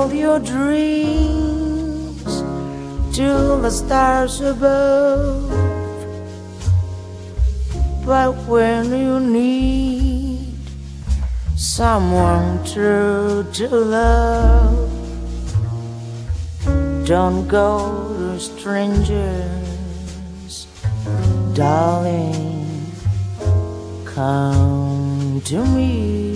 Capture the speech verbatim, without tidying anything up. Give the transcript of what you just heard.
all your dreams to the stars above. But when you need someone true to love, don't go to strangers, darling, come to me.